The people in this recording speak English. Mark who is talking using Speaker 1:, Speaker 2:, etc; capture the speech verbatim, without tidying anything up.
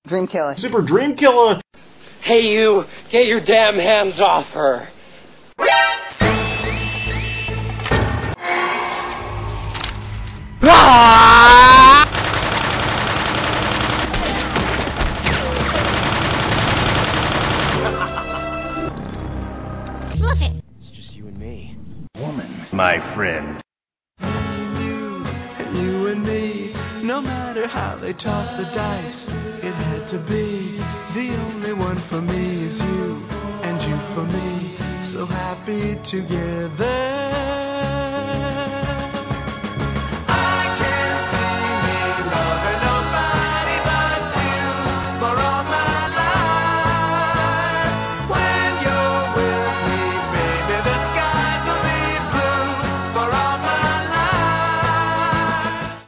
Speaker 1: Dream killer.
Speaker 2: Super dream killer.
Speaker 3: Hey you, get your damn hands off her.
Speaker 4: Fluff it.
Speaker 3: It's just you and me.
Speaker 2: Woman, my friend.
Speaker 5: You, you and me, no matter how they toss the dice, it had to be. The only one for me is you, and you for me, so happy together.